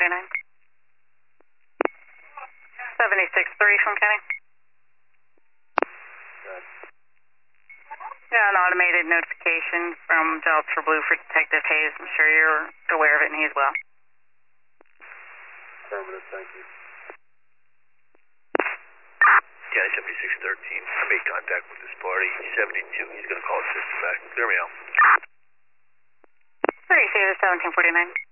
76-3 from Kenny. Yeah, an automated notification from Jobs for Blue for Detective Hayes. I'm sure you're aware of it, and he as well. Affirmative, thank you. County 7613, I made contact with this party. 72, he's going to call his sister back. Clear me out. 3749.